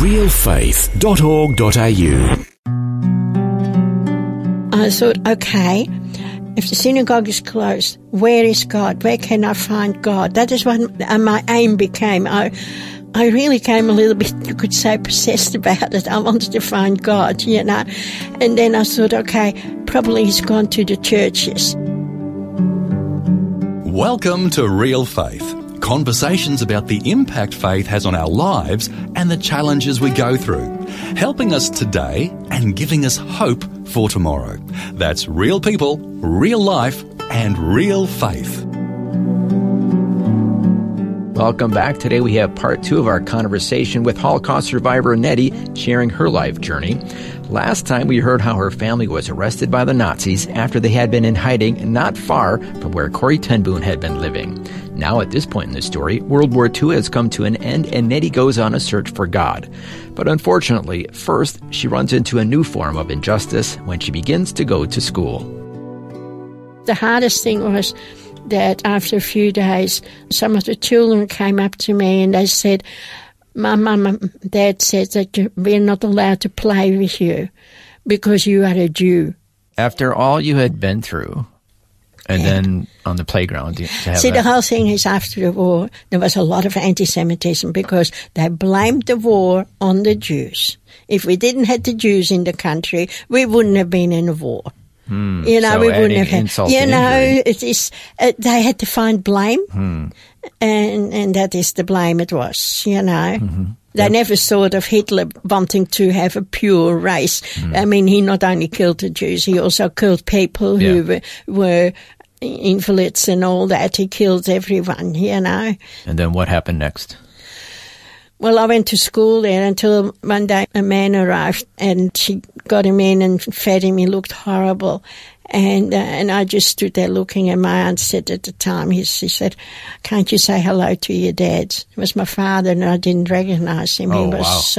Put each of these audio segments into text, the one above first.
realfaith.org.au. I thought, okay, if the synagogue is closed, where is God? Where can I find God? That is what my aim became. I really came a little bit, you could say, possessed about it. I wanted to find God, you know. And then I thought, okay, probably he's gone to the churches. Welcome to Real Faith. Conversations about the impact faith has on our lives and the challenges we go through, helping us today and giving us hope for tomorrow. That's real people, real life, and real faith. Welcome back. Today we have part 2 of our conversation with Holocaust survivor Nettie sharing her life journey. Last time we heard how her family was arrested by the Nazis after they had been in hiding not far from where Corrie ten Boom had been living. Now at this point in the story, World War II has come to an end and Nettie goes on a search for God. But unfortunately, first she runs into a new form of injustice when she begins to go to school. The hardest thing was that after a few days, some of the children came up to me and they said, my mum and dad said that we're not allowed to play with you because you are a Jew. After all you had been through, and then on the playground. The whole thing is after the war, there was a lot of anti-Semitism because they blamed the war on the Jews. If we didn't have the Jews in the country, we wouldn't have been in a war. We wouldn't have had, it is, they had to find blame, and that is the blame it was, They never thought of Hitler wanting to have a pure race. I mean, he not only killed the Jews, he also killed people who were invalids and all that. He killed everyone, And then what happened next? Well, I went to school there until one day a man arrived and she got him in and fed him. He looked horrible. And I just stood there looking, and my aunt said at the time, she said, can't you say hello to your dad? It was my father, and I didn't recognize him. He was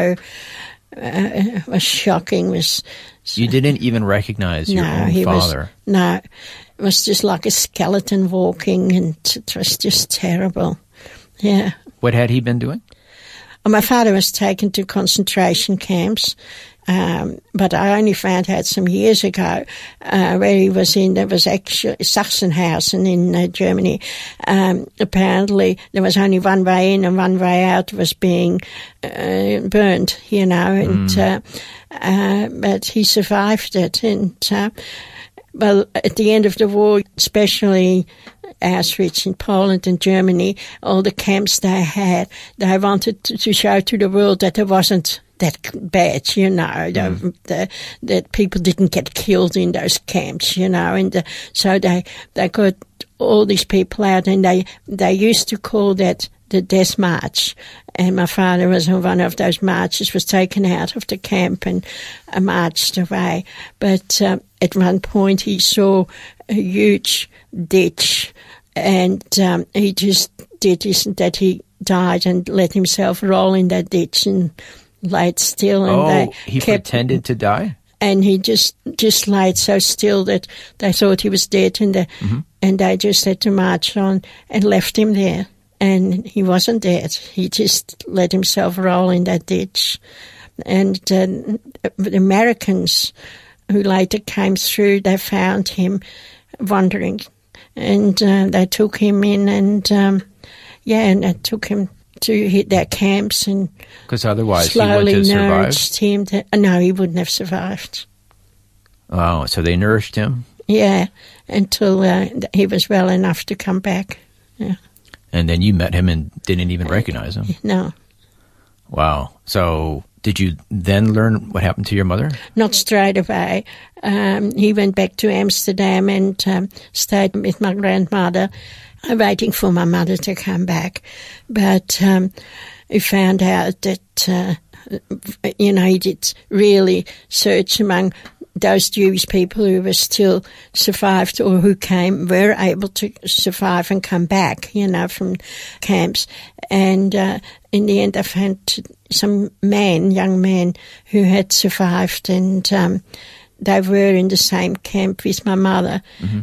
it was shocking. You didn't even recognize your own father? No, it was just like a skeleton walking, and it was just terrible. Yeah. What had he been doing? My father was taken to concentration camps, but I only found out some years ago where he was in. There was actually Sachsenhausen in Germany. Apparently, there was only one way in and one way out was being burned, and but he survived it. And well, at the end of the war, especially Auschwitz in Poland and Germany, all the camps they had, they wanted to show to the world that it wasn't that bad, that people didn't get killed in those camps, and so they got all these people out, and they used to call that the Death March. And my father was on one of those marches, was taken out of the camp and marched away. But at one point he saw a huge ditch, and he just did this, that he died and let himself roll in that ditch and laid still. And he pretended to die? And he just laid so still that they thought he was dead, and they just had to march on and left him there. And he wasn't dead. He just let himself roll in that ditch. And the Americans who later came through, they found him wandering. And they took him in and they took him to hit their camps, and because otherwise slowly he wouldn't have nourished survived? him. No, he wouldn't have survived. Oh, so they nourished him? Yeah, until he was well enough to come back. Yeah. And then you met him and didn't even recognize him? No. Wow. So did you then learn what happened to your mother? Not straight away. He went back to Amsterdam and stayed with my grandmother, waiting for my mother to come back. But we found out that, he did really search among those Jewish people who were still survived or who were able to survive and come back, from camps. And in the end, I found some young man who had survived, and they were in the same camp with my mother,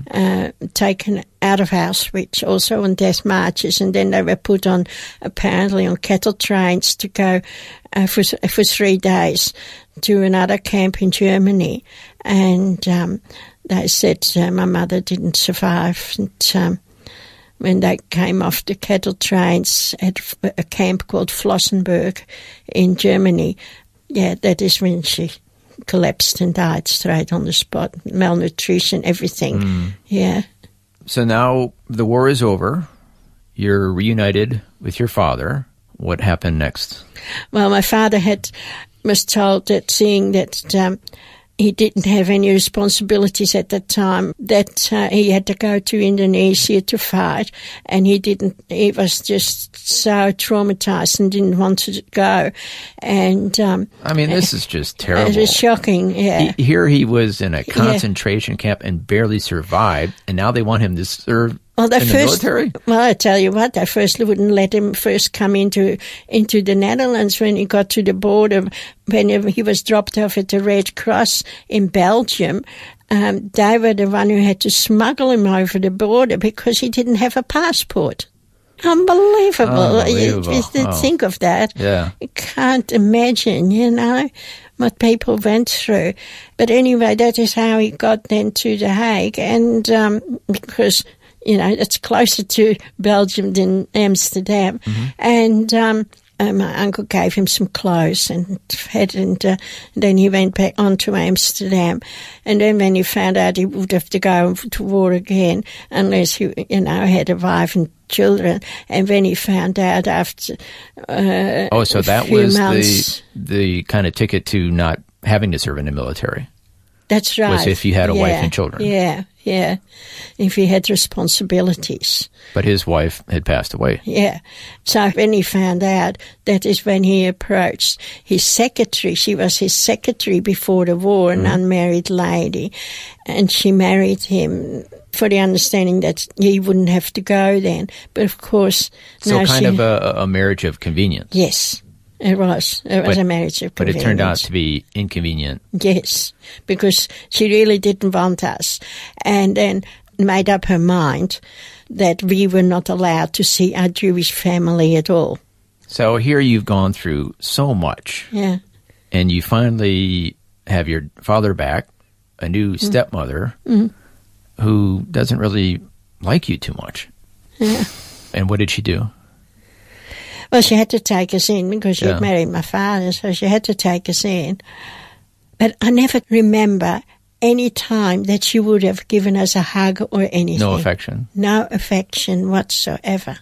taken out of Auschwitz, also on death marches, and then they were put on, apparently, on cattle trains to go for 3 days to another camp in Germany. And they said my mother didn't survive. And when they came off the cattle trains at a camp called Flossenburg in Germany, that is when she collapsed and died straight on the spot. Malnutrition, everything. Yeah. So now the war is over. You're reunited with your father. What happened next? Well, my father was told that, seeing that he didn't have any responsibilities at that time, that he had to go to Indonesia to fight, and he was just so traumatized and didn't want to go. And this is just terrible. It was shocking, yeah. Here he was in a concentration camp and barely survived, and now they want him to serve in the military? Well, I tell you what, they first wouldn't let him first come into the Netherlands when he got to the border. When he was dropped off at the Red Cross in Belgium, they were the one who had to smuggle him over the border because he didn't have a passport. Unbelievable. You think of that. Yeah. You can't imagine, what people went through. But anyway, that is how he got then to The Hague. And because, it's closer to Belgium than Amsterdam. And my uncle gave him some clothes and then he went back on to Amsterdam. And then when he found out he would have to go to war again unless he, had a wife and children. And when he found out after so that was months, the kind of ticket to not having to serve in the military. That's right. Was if you had a wife and children. Yeah. If he had responsibilities. But his wife had passed away. Yeah. So when he found out, that is when he approached his secretary. She was his secretary before the war, an unmarried lady. And she married him for the understanding that he wouldn't have to go then. But of course... So kind of a marriage of convenience. Yes. It was a marriage of convenience. But it turned out to be inconvenient. Yes, because she really didn't want us. And then made up her mind that we were not allowed to see our Jewish family at all. So here you've gone through so much. Yeah. And you finally have your father back, a new stepmother who doesn't really like you too much. Yeah. And what did she do? Well, she had to take us in because she had married my father, so she had to take us in. But I never remember any time that she would have given us a hug or anything. No affection? No affection whatsoever.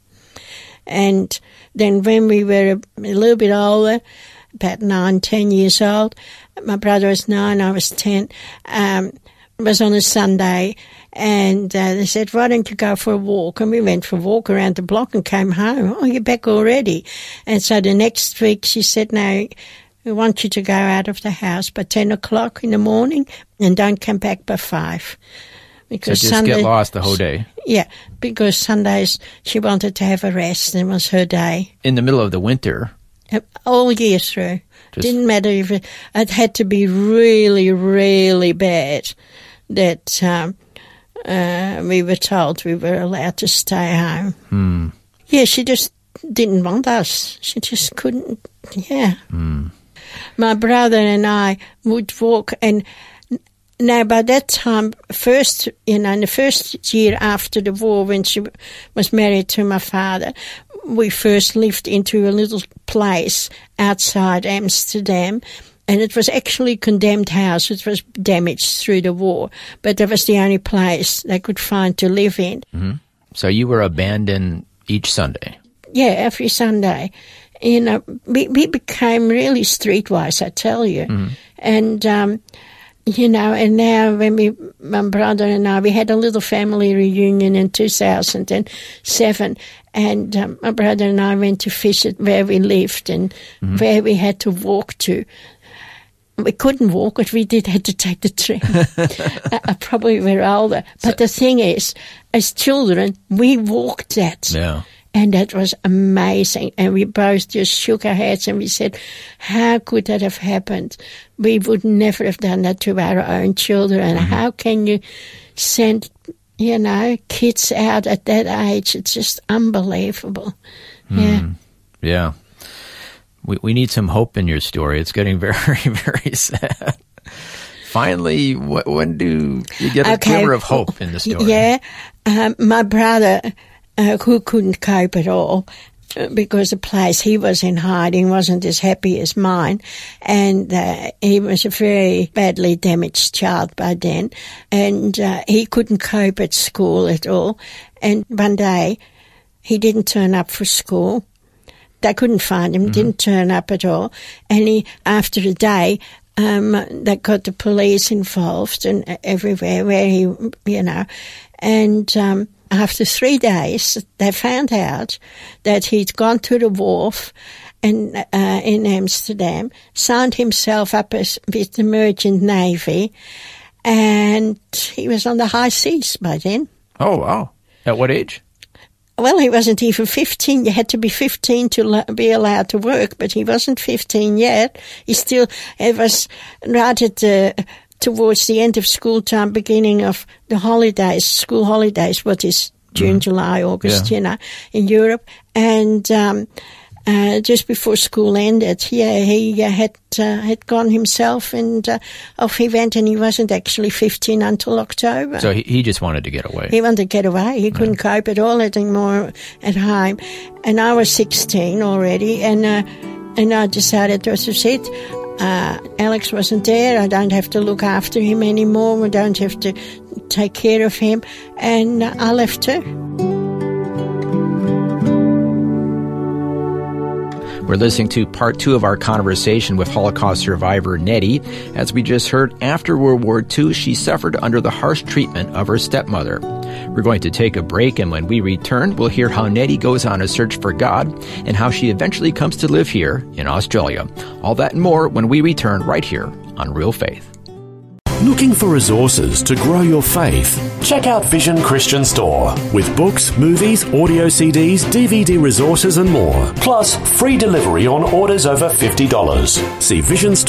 And then when we were a little bit older, about 9, 10 years old, my brother was 9, I was 10, it was on a Sunday, and they said, why don't you go for a walk? And we went for a walk around the block and came home. Oh, you're back already. And so the next week she said, no, we want you to go out of the house by 10 o'clock in the morning and don't come back by 5. Because so just get lost the whole day. Yeah, because Sundays she wanted to have a rest and it was her day. In the middle of the winter? All year through. Didn't matter if it had to be really, really bad that we were told we were allowed to stay home. Yeah, she just didn't want us. She just couldn't, My brother and I would walk, and now by that time, in the first year after the war, when she was married to my father, we first lived into a little place outside Amsterdam. And it was actually a condemned house. It was damaged through the war. But that was the only place they could find to live in. So you were abandoned each Sunday? Yeah, every Sunday. We became really streetwise, I tell you. And, and now when my brother and I, we had a little family reunion in 2007. And my brother and I went to visit where we lived and where we had to walk to. We couldn't walk, but we had to take the train. I probably were older. But the thing is, as children, we walked that. Yeah. And that was amazing. And we both just shook our heads and we said, how could that have happened? We would never have done that to our own children. Mm-hmm. How can you send, kids out at that age? It's just unbelievable. Yeah. Yeah. We need some hope in your story. It's getting very, very sad. Finally, when do you get a glimmer of hope in the story? Yeah. My brother, who couldn't cope at all because the place he was in hiding wasn't as happy as mine, and he was a very badly damaged child by then, and he couldn't cope at school at all. And one day, he didn't turn up for school. They couldn't find him, didn't turn up at all. And after a day, they got the police involved and everywhere where he, and after 3 days, they found out that he'd gone to the wharf in Amsterdam, signed himself up with the Merchant Navy, and he was on the high seas by then. Oh, wow. At what age? Well, he wasn't even 15. You had to be 15 to be allowed to work, but he wasn't 15 yet. It was right at towards the end of school time, beginning of the holidays, school holidays, what is June, July, August, in Europe. And just before school ended, he had gone himself, and off he went, and he wasn't actually 15 until October. So he just wanted to get away. He wanted to get away. He couldn't cope at all anymore at home. And I was 16 already, and I decided, that was it. Alex wasn't there. I don't have to look after him anymore. We don't have to take care of him. And I left her. We're listening to part 2 of our conversation with Holocaust survivor Nettie. As we just heard, after World War II, she suffered under the harsh treatment of her stepmother. We're going to take a break, and when we return, we'll hear how Nettie goes on a search for God and how she eventually comes to live here in Australia. All that and more when we return right here on Real Faith. Looking for resources to grow your faith? Check out Vision Christian Store with books, movies, audio CDs, DVD resources and more. Plus, free delivery on orders over $50. See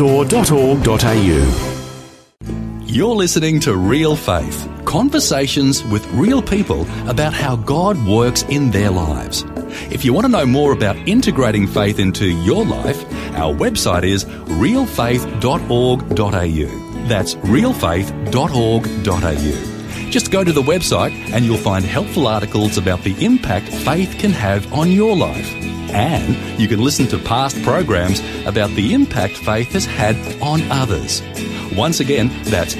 visionstore.org.au. You're listening to Real Faith, conversations with real people about how God works in their lives. If you want to know more about integrating faith into your life, our website is realfaith.org.au. That's realfaith.org.au. Just go to the website and you'll find helpful articles about the impact faith can have on your life. And you can listen to past programs about the impact faith has had on others. Once again, that's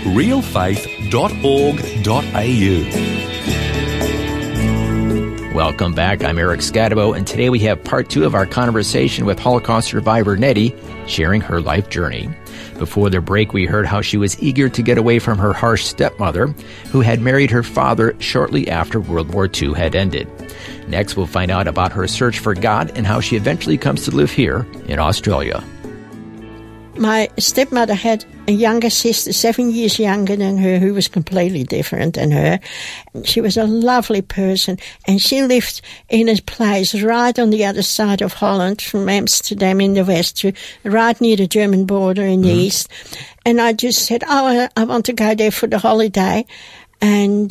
realfaith.org.au. Welcome back. I'm Eric Scadabo, and today we have part 2 of our conversation with Holocaust survivor Nettie, sharing her life journey. Before the break, we heard how she was eager to get away from her harsh stepmother, who had married her father shortly after World War II had ended. Next, we'll find out about her search for God and how she eventually comes to live here in Australia. My stepmother had a younger sister, 7 years younger than her, who was completely different than her. She was a lovely person, and she lived in a place right on the other side of Holland, from Amsterdam in the west to right near the German border in the east. And I just said, I want to go there for the holiday. And,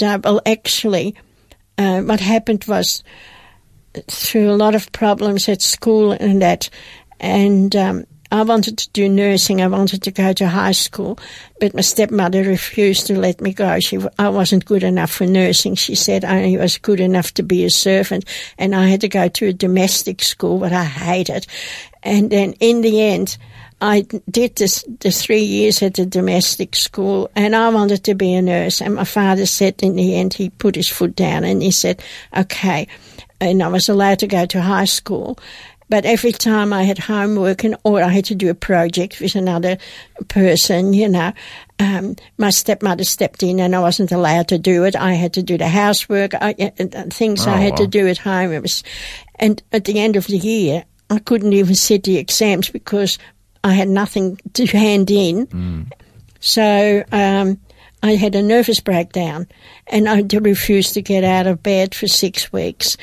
what happened was, through a lot of problems at school and that, and I wanted to do nursing. I wanted to go to high school, but my stepmother refused to let me go. I wasn't good enough for nursing. She said I only was good enough to be a servant, and I had to go to a domestic school, but I hated. And then in the end, I did the 3 years at the domestic school, and I wanted to be a nurse. And my father said in the end, he put his foot down and he said, okay. And I was allowed to go to high school. But every time I had homework or I had to do a project with another person, my stepmother stepped in and I wasn't allowed to do it. I had to do the housework, things I had to do at home. And at the end of the year, I couldn't even sit the exams because I had nothing to hand in. So I had a nervous breakdown, and I refused to get out of bed for 6 weeks.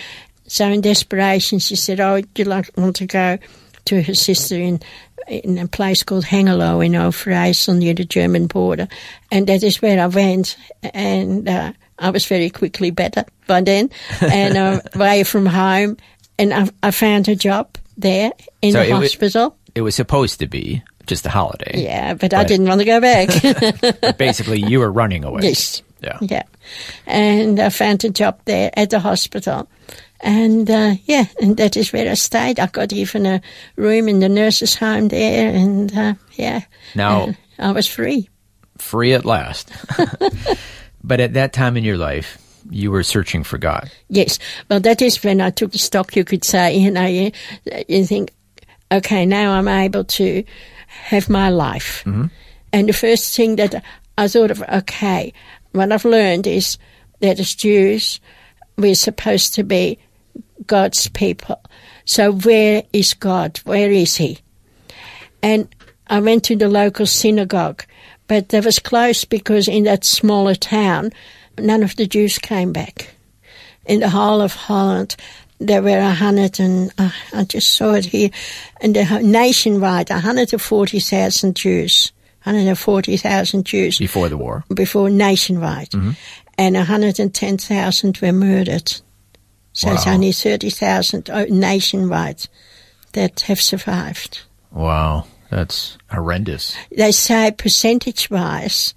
So in desperation, she said, "Oh, do you want to go to her sister in a place called Hengelo in Overijssel near the German border?" And that is where I went, and I was very quickly better by then, and away from home, and I found a job there in the hospital. It was supposed to be just a holiday. Yeah, but I didn't want to go back. But basically, you were running away. Yes. Yeah. And I found a job there at the hospital. And, and that is where I stayed. I got even a room in the nurses' home there, and, Now, I was free. Free at last. But at that time in your life, you were searching for God. Yes. Well, that is when I took stock, you could say. You think, okay, now I'm able to have my life. Mm-hmm. And the first thing that I thought of, okay, what I've learned is that as Jews, we're supposed to be God's people. So where is God? Where is He? And I went to the local synagogue, but that was closed because in that smaller town, none of the Jews came back. In the whole of Holland, there were 100 and, I just saw it here, and nationwide, 140,000 Jews. 140,000 Jews. Before the war. Before nationwide. Mm-hmm. And 110,000 were murdered. So It's only 30,000 nationwide that have survived. Wow, that's horrendous. They say percentage-wise,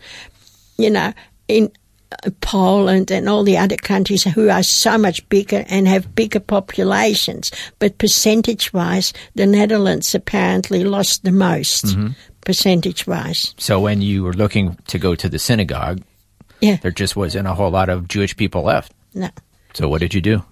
in Poland and all the other countries who are so much bigger and have bigger populations, but percentage-wise, the Netherlands apparently lost the most, percentage-wise. So when you were looking to go to the synagogue, there just wasn't a whole lot of Jewish people left. No. So what did you do?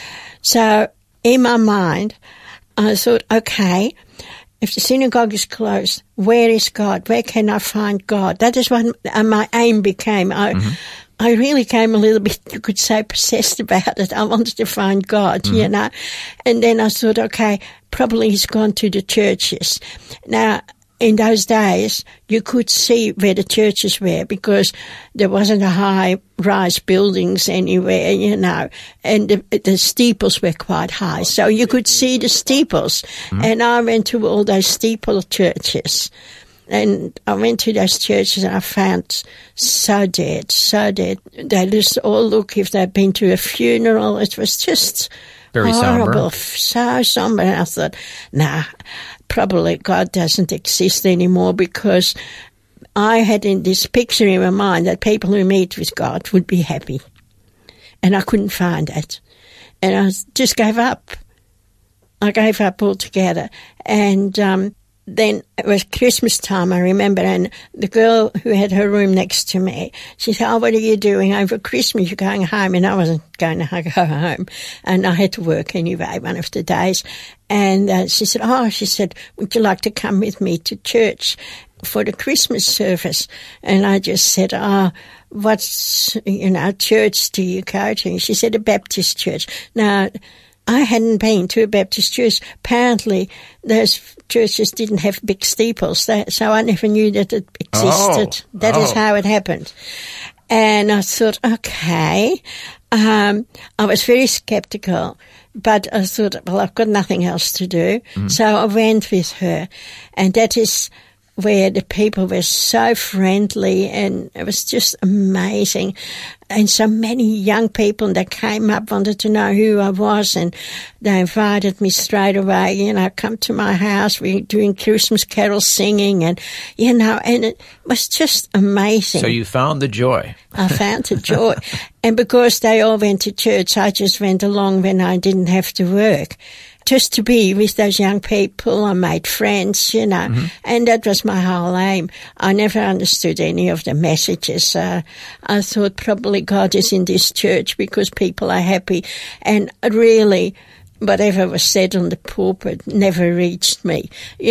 So in my mind, I thought, okay, if the synagogue is closed, where is God? Where can I find God? That is what my aim became. I really came a little bit, you could say, possessed about it. I wanted to find God, And then I thought, okay, probably He's gone to the churches. Now, in those days, you could see where the churches were because there wasn't a high-rise buildings anywhere, and the steeples were quite high. So you could see the steeples. And I went to all those steeple churches. And I went to those churches and I found so dead. They just all look if they'd been to a funeral. It was just very horrible. Somber. So somber. And I thought, nah, probably God doesn't exist anymore because I had in this picture in my mind that people who meet with God would be happy. And I couldn't find it. And I just gave up. I gave up altogether. And then it was Christmas time, I remember, and the girl who had her room next to me, she said, "Oh, what are you doing over Christmas? You're going home." And I wasn't going to go home. And I had to work anyway, one of the days. And she said, "Would you like to come with me to church for the Christmas service?" And I just said, what church do you go to? And she said, a Baptist church. Now, I hadn't been to a Baptist church. Apparently, those churches didn't have big steeples, so I never knew that it existed. That is how it happened. And I thought, okay. I was very skeptical, but I thought, well, I've got nothing else to do. So I went with her, and that is where the people were so friendly, and it was just amazing. And so many young people that came up wanted to know who I was, and they invited me straight away, come to my house. We were doing Christmas carols singing, and it was just amazing. So you found the joy. I found the joy. And because they all went to church, I just went along when I didn't have to work. Just to be with those young people, I made friends, and that was my whole aim. I never understood any of the messages. I thought probably God is in this church because people are happy, and really, whatever was said on the pulpit never reached me.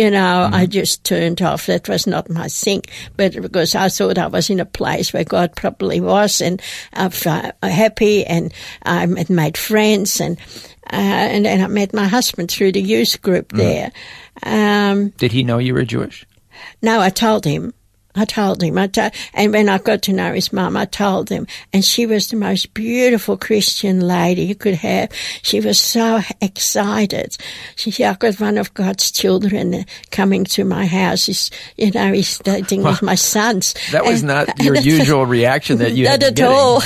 I just turned off. That was not my thing, but because I thought I was in a place where God probably was, and I'm happy, and I had made friends, and then I met my husband through the youth group there. Did he know you were Jewish? No, I told him. I told him. And when I got to know his mum, I told him. And she was the most beautiful Christian lady you could have. She was so excited. She said, I've got one of God's children coming to my house. He's dating with my sons. That was not your usual reaction that you had been getting. Not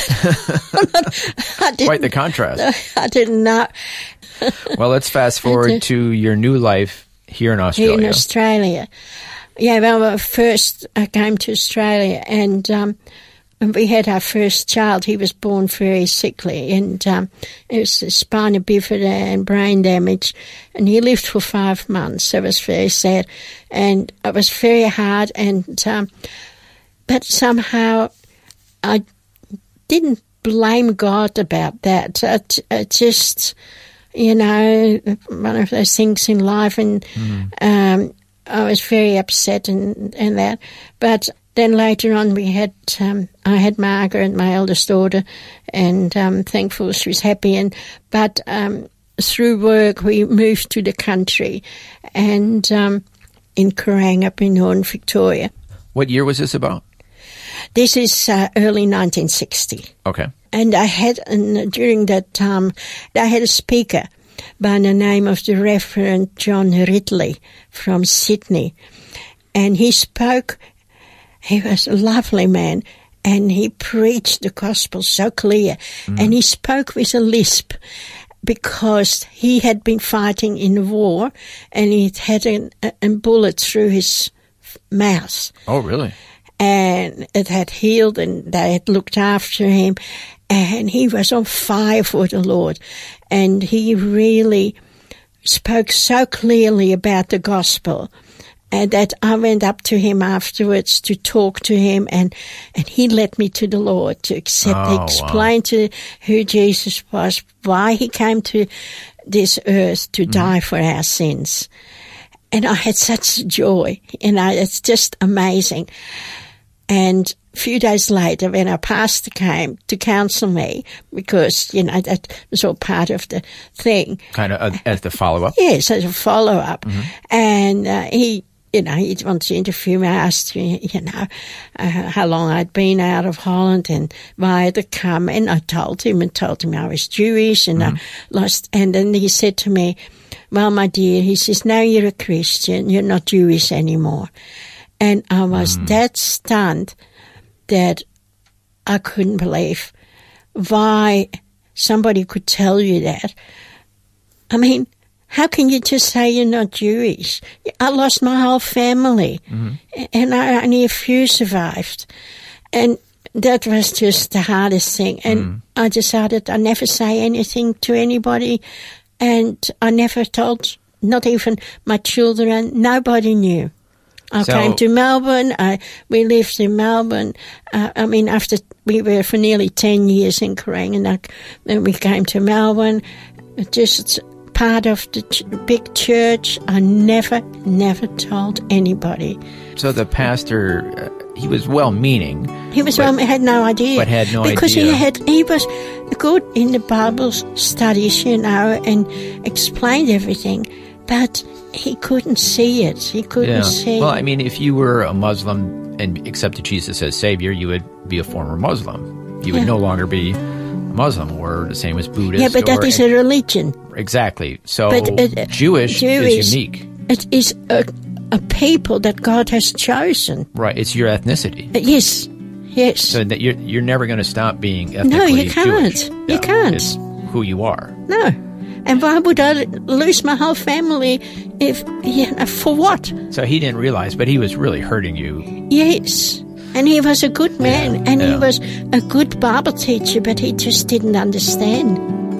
at all. Quite the contrast. I didn't know. Well, let's fast forward to your new life here in Australia. Here in Australia. Yeah, well, first I came to Australia and we had our first child. He was born very sickly and it was spina bifida and brain damage, and he lived for 5 months. It was very sad and it was very hard, and but somehow I didn't blame God about that. It just, one of those things in life, and I was very upset and that. But then later on I had Margaret, my eldest daughter, and thankful she was happy. But through work we moved to the country and in Kerrang up in Northern Victoria. What year was this about? This is early 1960. Okay. And I had, during that time, I had a speaker by the name of the Reverend John Ridley from Sydney. And he spoke, he was a lovely man, and he preached the gospel so clear. And he spoke with a lisp because he had been fighting in the war and he had a bullet through his mouth. Oh, really? And it had healed and they had looked after him. And he was on fire for the Lord. And he really spoke so clearly about the gospel. And that I went up to him afterwards to talk to him. And he led me to the Lord to accept. He explained to who Jesus was, why he came to this earth to die for our sins. And I had such joy. It's just amazing. And a few days later, when our pastor came to counsel me, because, that was all part of the thing. Kind of as the follow-up? Yes, as a follow-up. And he wanted to interview me. I asked me, how long I'd been out of Holland and why I'd come. And I told him I was Jewish and I lost. And then he said to me, well, my dear, he says, now you're a Christian, you're not Jewish anymore. And I was that stunned that I couldn't believe why somebody could tell you that. I mean, how can you just say you're not Jewish? I lost my whole family, and only a few survived. And that was just the hardest thing. And I decided I never say anything to anybody, and I never told, not even my children. Nobody knew. I came to Melbourne. We lived in Melbourne. After we were for nearly 10 years in Kerrang, and then we came to Melbourne. Just part of the big church. I never told anybody. So the pastor, he was well-meaning. He was had no idea. But had no because idea. Because he was good in the Bible studies, and explained everything, but he couldn't see it. He couldn't see. Well, if you were a Muslim and accepted Jesus as Savior, you would be a former Muslim. You would no longer be a Muslim, or the same as Buddhist. Yeah, but that is a religion. Exactly. So Jewish is unique. It is a people that God has chosen. Right. It's your ethnicity. Yes. So that you're never going to stop being ethnically Jewish. No, you can't. You can't. It's who you are. No. And why would I lose my whole family for what? So he didn't realize, but he was really hurting you. Yes. And he was a good man, and he was a good Bible teacher, but he just didn't understand.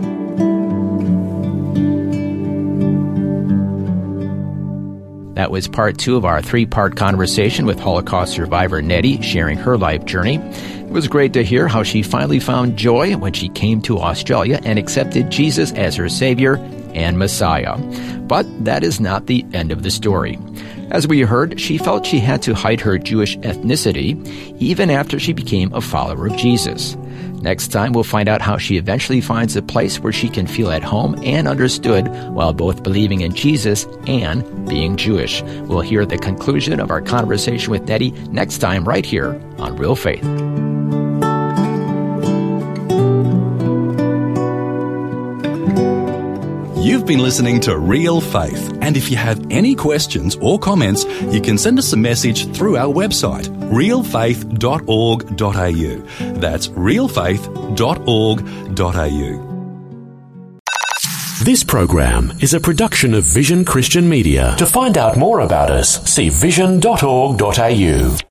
That was part 2 of our 3-part conversation with Holocaust survivor Nettie, sharing her life journey. It was great to hear how she finally found joy when she came to Australia and accepted Jesus as her Savior and Messiah. But that is not the end of the story. As we heard, she felt she had to hide her Jewish ethnicity even after she became a follower of Jesus. Next time, we'll find out how she eventually finds a place where she can feel at home and understood while both believing in Jesus and being Jewish. We'll hear the conclusion of our conversation with Nettie next time right here on Real Faith. You've been listening to Real Faith, and if you have any questions or comments, you can send us a message through our website, realfaith.org.au. That's realfaith.org.au. This program is a production of Vision Christian Media. To find out more about us, see vision.org.au.